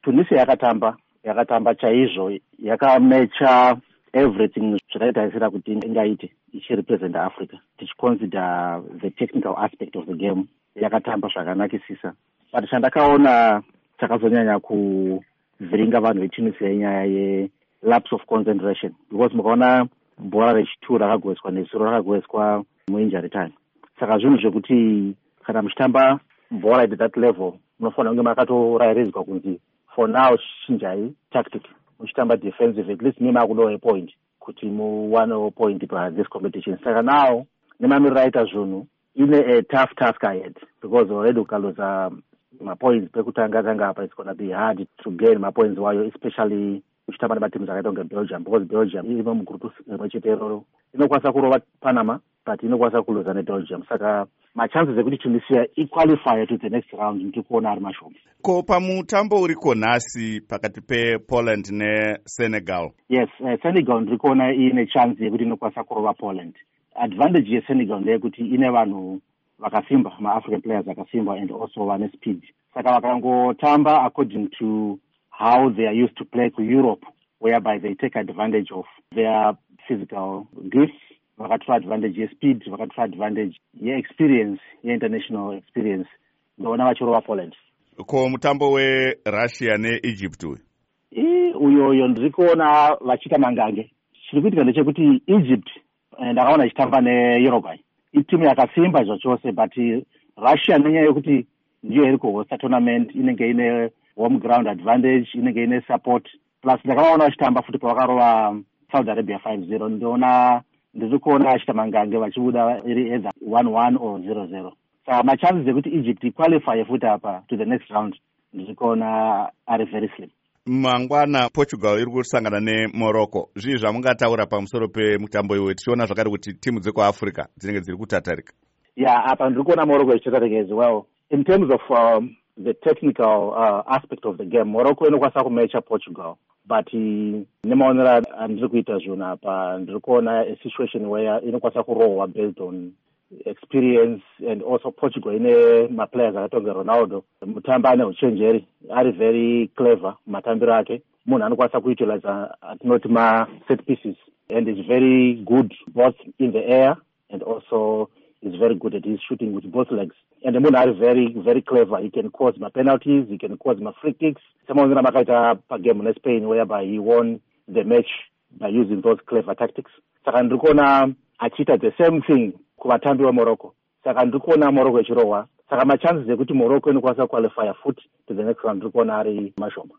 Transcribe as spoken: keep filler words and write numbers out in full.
Tunisia yakatamba yakatamba chaizvo, yakamecha everything zvakaitarisira kuti ingaite ichirepresenta Africa, tichiconsider the technical aspect of the game. Yakatamba zvakanakisisa, but chandakaona chakazonyanya kuvhiringa vanhu veTunisia inyaya ye-lapse of concentration, because mukaona bhora rechitu rakagoeswa nesuro rakagoeswa muinjury time. Saka zvinhu zvekuti kana muchitamba bhora at that level munofanira kunge makatorayiridzwa kunzi for now chinjai tactic, muchitamba defensive, at least mimi akudowa point kuti muwane point pa this competition. Saka now nemamiriro aita zvinhu ine a tough task ahead, because already ukaloza mapoints pekutanga tanga apa, it's going to be hard to gain mapoints wayo, especially uchitamba nematimu zvakaita kunge Belgium, because Belgium iri mugrupu rimwechete inokwanisa kurova Panama but inokwanisa kuloza neBelgium. Saka machances ekuti Tunisia iqualify to the next round ndikuona ari mashoma. Ko pamutambo uriko nhasi pakati pePoland neSenegal? Yes, uh, Senegal ndikuona ine chance yekuti inokwanisa kurova Poland. Advantage yeSenegal ndeyekuti ine vanhu vakasimba, ma-African players vakasimba and also vane speed. Saka vakangotamba according to how they are used to play to Europe, whereby they take advantage of their physical gifts, vakatora advantage ye-speed, vakatora advantage ye-experience, ye-international experience, ndona vachirova Poland. Ko mutambo weRussia neEgypt uyu? I uyoyo ndiri kuona vachita mangange. Chiri kuitika ndechekuti Egypt ndakaona ichitamba neUruguay, itimu yakasimba zvachose, but Russia nenyaya yekuti ndiyo iri kuhosta tournament inenge ine home ground advantage, inenge ine support, plus ndakavaona vachitamba futi pavakarova Saudi Arabia five zero. Ndiona ndiri kuona vachita mangange vachibuda iri either one one or zero zero. Saka machances ekuti Egypt iqualify futi apa to the next round ndiri kuona ari very slim. Mangwana Portugal iri kusangana neMorocco. Zvii zvamungataura pamusoro pemutambo iwe, tichiona zvakare kuti timu dzekuAfrica dzinenge dziri kutatarika? Yeah, apa ndiri kuona Morocco ichitatarika as well. In terms of um, the technical uh, aspect of the game, Morocco inokwanisa kumecha Portugal, but nemaonera andiri kuita zvinhu apa ndiri kuona a situation where inokwanisa kurohwa based on experience, and also Portugal ine maplayers akatonge Ronaldo, mutambi ane uchenjeri, ari very clever matambiro ake, munhu anokwanisa kuutilize atinoti ma set pieces, and is very good both in the air and also is very good at his shooting with both legs. And the munhu ari very very clever, he can cause ma penalties, he can cause ma free kicks. Samaonera makaita pa game ne Spain whereby he won the match by using those clever tactics. Saka ndiri kuona achiita the same thing kuvatambi veMorocco. Saka ndiri kuona Morocco ichirohwa. Saka machances ekuti Morocco inokwanisa qualify foot to the next round ndiri kuona ari mashoma.